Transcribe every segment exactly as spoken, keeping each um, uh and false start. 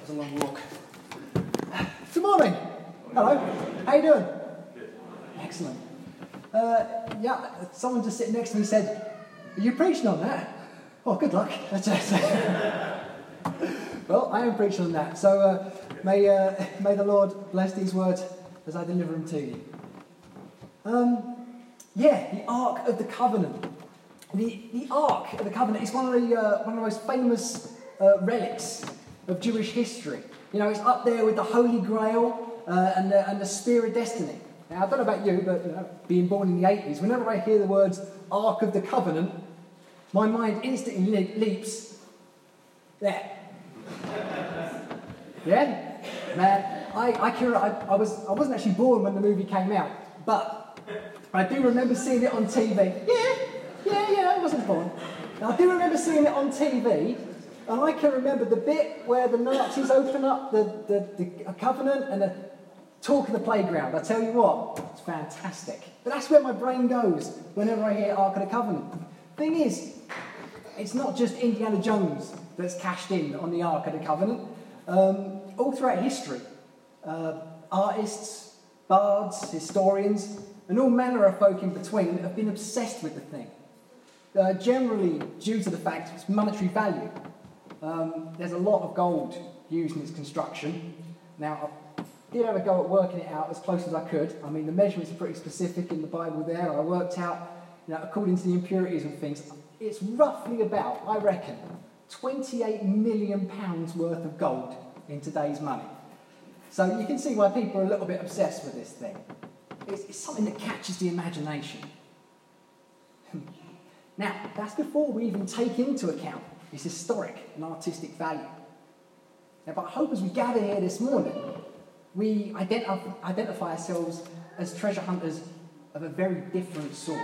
was a long walk. Good morning. Hello. How you doing? Good. Excellent. Uh, yeah, someone just sitting next to me said, "Are you preaching on that?" Oh, good luck. That's it. Well, I am preaching on that. So uh, may uh, may the Lord bless these words as I deliver them to you. Um, yeah, the Ark of the Covenant. The the Ark of the Covenant is one of the uh, one of the most famous uh, relics of Jewish history. You know, it's up there with the Holy Grail uh, and the and the Spear of Destiny. Now, I don't know about you, but you know, being born in the eighties, whenever I hear the words Ark of the Covenant, my mind instantly le- leaps there. Yeah, man. I I, can, I I was I wasn't actually born when the movie came out, but I do remember seeing it on T V. Yeah, yeah, yeah. I wasn't born. And I do remember seeing it on T V, and I can remember the bit where the Nazis open up the the, the Covenant and the talk in the playground. I tell you what, it's fantastic. But that's where my brain goes whenever I hear Ark of the Covenant. Thing is, it's not just Indiana Jones that's cashed in on the Ark of the Covenant. Um, all throughout history, uh, artists, bards, historians, and all manner of folk in between have been obsessed with the thing. Uh, generally, due to the fact of its monetary value. Um, there's a lot of gold used in its construction. Now, I did have a go at working it out as close as I could. I mean, the measurements are pretty specific in the Bible there. I worked out, you know, according to the impurities and things, it's roughly about, I reckon, twenty-eight million pounds worth of gold in today's money. So you can see why people are a little bit obsessed with this thing. It's, it's something that catches the imagination. Now, that's before we even take into account its historic and artistic value. Now, but I hope as we gather here this morning, we identi- identify ourselves as treasure hunters of a very different sort.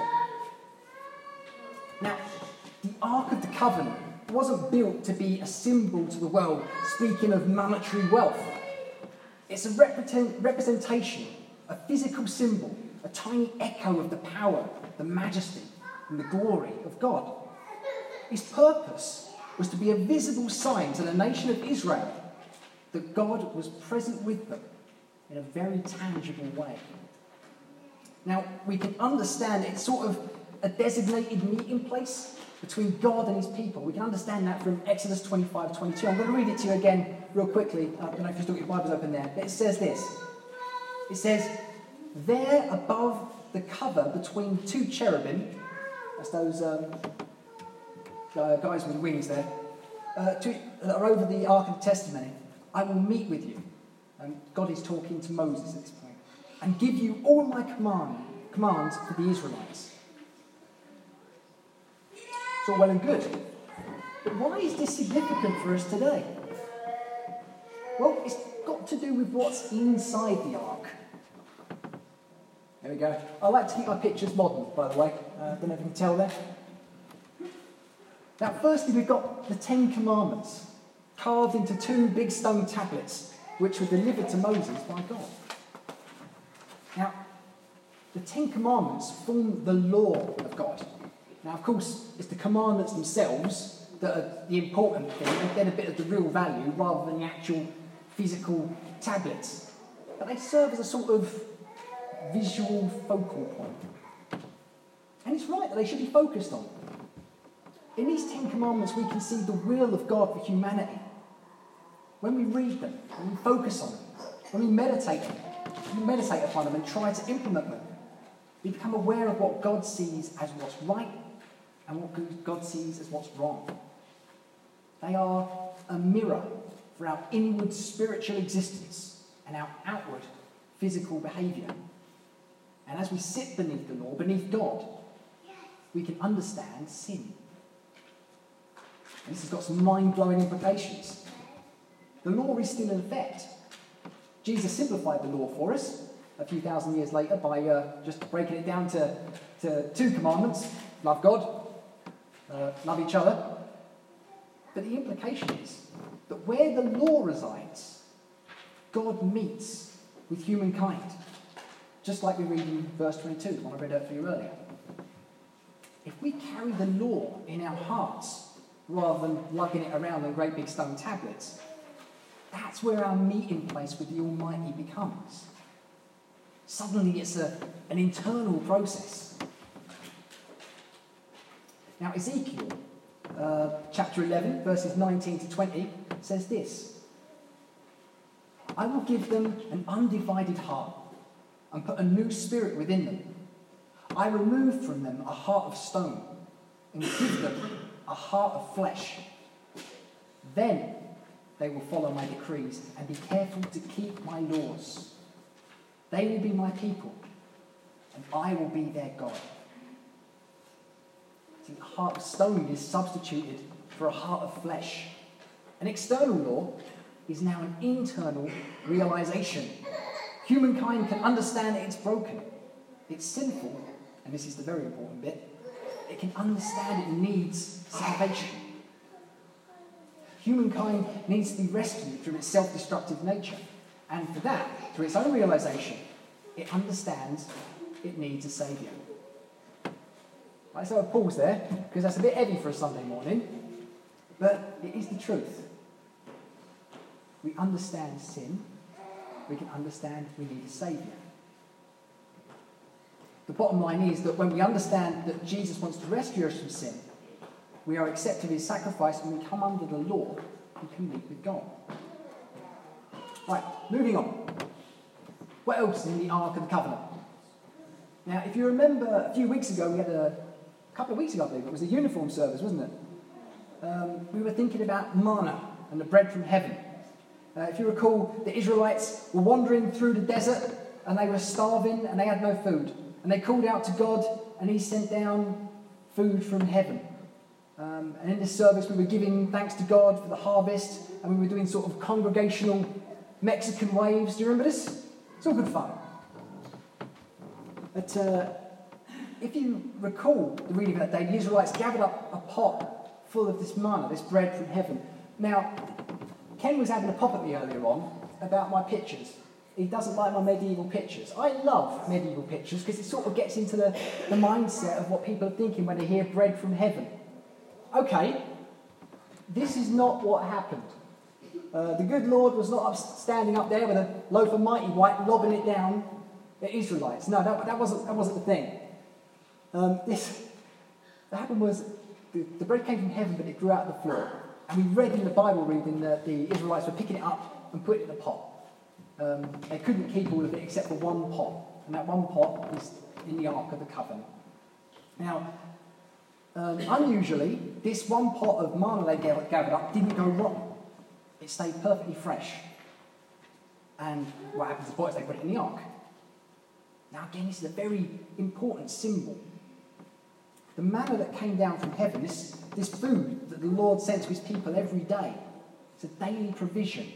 Now, the Ark of the Covenant wasn't built to be a symbol to the world, speaking of monetary wealth. It's a represent- representation, a physical symbol, a tiny echo of the power, the majesty, and the glory of God. Its purpose was to be a visible sign to the nation of Israel that God was present with them in a very tangible way. Now, we can understand it's sort of a designated meeting place between God and his people. We can understand that from Exodus twenty-five twenty-two. I'm going to read it to you again real quickly. I don't know if you've got your Bibles open there. But it says this. It says, "There above the cover between two cherubim," that's those um, uh, guys with wings there, uh, two, that are over the Ark of the Testimony, "I will meet with you." And God is talking to Moses at this point. "And give you all my command, commands for the Israelites." It's all well and good. But why is this significant for us today? Well, it's got to do with what's inside the Ark. There we go. I like to keep my pictures modern, by the way. I uh, don't know if you can tell there. Now, firstly, we've got the Ten Commandments, carved into two big stone tablets, which were delivered to Moses by God. Now, the Ten Commandments form the law of God. Now, of course, it's the commandments themselves that are the important thing and get a bit of the real value rather than the actual physical tablets. But they serve as a sort of visual focal point. And it's right that they should be focused on. In these Ten Commandments, we can see the will of God for humanity. When we read them, when we focus on them, when we meditate on them, when we meditate upon them and try to implement them, we become aware of what God sees as what's right and what God sees as what's wrong. They are a mirror for our inward spiritual existence and our outward physical behaviour. And as we sit beneath the law, beneath God, we can understand sin. And this has got some mind-blowing implications. The law is still in effect. Jesus simplified the law for us a few thousand years later by uh, just breaking it down to, to two commandments. Love God, uh, love each other. But the implication is that where the law resides, God meets with humankind. Just like we read in verse twenty-two, the one I read out for you earlier. If we carry the law in our hearts, rather than lugging it around on great big stone tablets, That's where our meeting place with the Almighty becomes. Suddenly it's a, an internal process. Now Ezekiel, uh, chapter eleven, verses nineteen to twenty, says this: I will give them an undivided heart and put a new spirit within them. I remove from them a heart of stone and give them a heart of flesh. Then they will follow my decrees and be careful to keep my laws. They will be my people, and I will be their God. See, a heart of stone is substituted for a heart of flesh. An external law is now an internal realization. Humankind can understand that it's broken, it's sinful, and this is the very important bit, it can understand it needs salvation. Humankind needs to be rescued from its self-destructive nature, and for that, through its own realization, it understands it needs a saviour. Right, so I'll pause there, because that's a bit heavy for a Sunday morning, but it is the truth. We understand sin, we can understand we need a saviour. The bottom line is that when we understand that Jesus wants to rescue us from sin, we are accepting his sacrifice and we come under the law and can meet with God. Right, moving on. What else is in the Ark of the Covenant? Now, if you remember, a few weeks ago, we had a, a couple of weeks ago, I believe, it was a uniform service, wasn't it? Um, we were thinking about manna and the bread from heaven. Uh, if you recall, the Israelites were wandering through the desert and they were starving and they had no food. And they called out to God and he sent down food from heaven. Um, and in this service we were giving thanks to God for the harvest, and we were doing sort of congregational Mexican waves. Do you remember this? It's all good fun. But uh, if you recall the reading of that day, the Israelites gathered up a pot full of this manna, this bread from heaven. Now, Ken was having a pop at me earlier on about my pictures. He doesn't like my medieval pictures. I love medieval pictures because it sort of gets into the, the mindset of what people are thinking when they hear bread from heaven. Okay, this is not what happened. Uh, the good Lord was not up, standing up there with a loaf of mighty white, lobbing it down at Israelites. No, that, that, wasn't, that wasn't the thing. Um, this, what happened was the, the bread came from heaven, but it grew out of the floor. And we read in the Bible reading that the Israelites were picking it up and putting it in a pot. Um, they couldn't keep all of it except for one pot. And that one pot is in the Ark of the Covenant. Now, um, unusually, this one pot of manna they gathered up didn't go wrong. It stayed perfectly fresh. And what happens to the pot is they put it in the Ark. Now again, this is a very important symbol. The manna that came down from heaven, this, this food that the Lord sent to his people every day, it's a daily provision.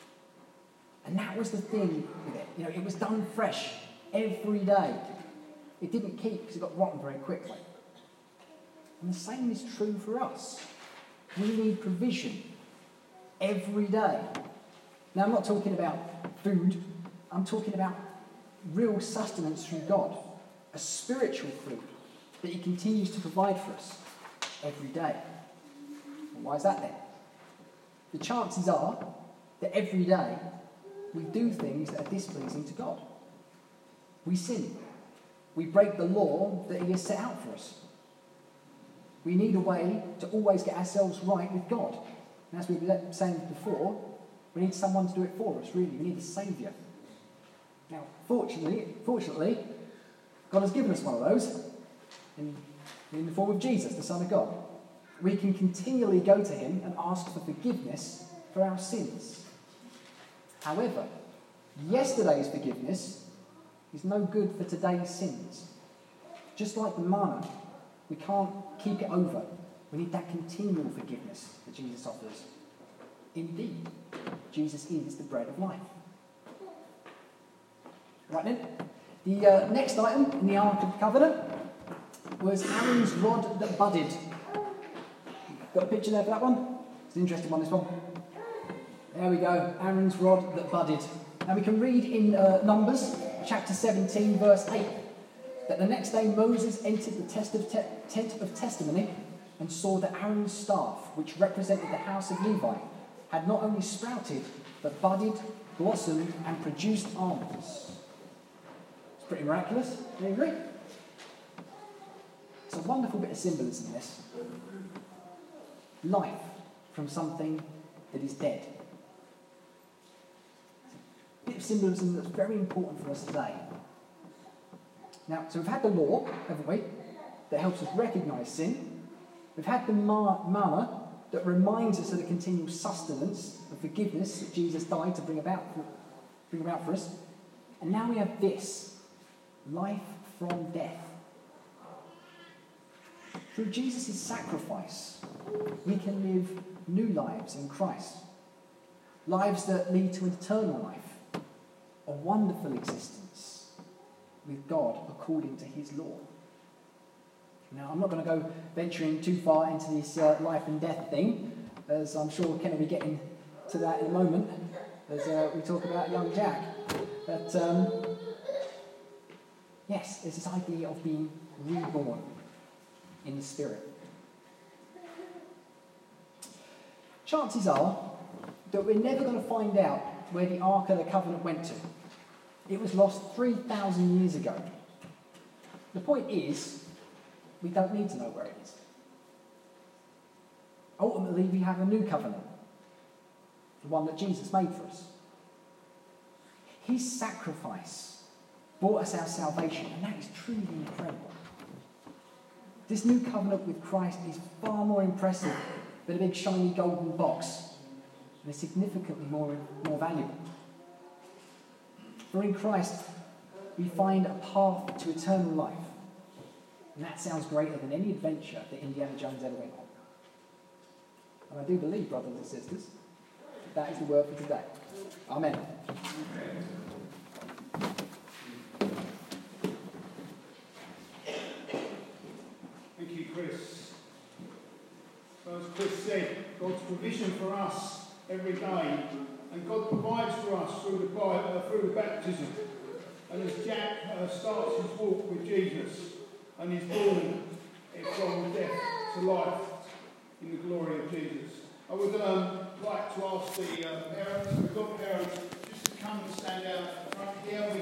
And that was the thing with it. You know, it was done fresh every day. It didn't keep because it got rotten very quickly. And the same is true for us. We need provision every day. Now, I'm not talking about food. I'm talking about real sustenance from God. A spiritual food that he continues to provide for us every day. And why is that then? The chances are that every day we do things that are displeasing to God. We sin. We break the law that he has set out for us. We need a way to always get ourselves right with God. And as we were saying before, we need someone to do it for us, really. We need a saviour. Now, fortunately, fortunately, God has given us one of those in, in the form of Jesus, the Son of God. We can continually go to him and ask for forgiveness for our sins. However, yesterday's forgiveness is no good for today's sins. Just like the manna, we can't keep it over. We need that continual forgiveness that Jesus offers. Indeed, Jesus is the bread of life. Right then, the uh, next item in the Ark of the Covenant was Aaron's rod that budded. Got a picture there for that one? It's an interesting one, this one. There we go, Aaron's rod that budded. Now we can read in uh, Numbers, chapter seventeen, verse eight, that the next day Moses entered the test of te- tent of testimony and saw that Aaron's staff, which represented the house of Levi, had not only sprouted, but budded, blossomed, and produced almonds. It's pretty miraculous, do you agree? It's a wonderful bit of symbolism, this. Life from something that is dead. A bit of symbolism that's very important for us today. Now, so we've had the law, haven't we, that helps us recognise sin. We've had the manna that reminds us of the continual sustenance and forgiveness that Jesus died to bring about, for, bring about for us. And now we have this, life from death. Through Jesus' sacrifice, we can live new lives in Christ. Lives that lead to eternal life, a wonderful existence with God according to his law. Now, I'm not going to go venturing too far into this uh, life and death thing, as I'm sure Ken will be getting to that in a moment, as uh, we talk about young Jack. But, um, yes, there's this idea of being reborn in the Spirit. Chances are that we're never going to find out where the Ark of the Covenant went to. It was lost three thousand years ago. The point is, we don't need to know where it is. Ultimately, we have a new covenant, the one that Jesus made for us. His sacrifice brought us our salvation, and that is truly incredible. This new covenant with Christ is far more impressive than a big shiny golden box, and is significantly more, more valuable. For in Christ, we find a path to eternal life. And that sounds greater than any adventure that Indiana Jones ever went on. And I do believe, brothers and sisters, that is the word for today. Amen. Thank you, Chris. So as Chris said, God's provision for us every day, and God provides for us through the, uh, through the baptism. And as Jack uh, starts his walk with Jesus, and he's born from death to life in the glory of Jesus. I would um, like to ask the uh, parents, we've got parents, just to come and stand out front here.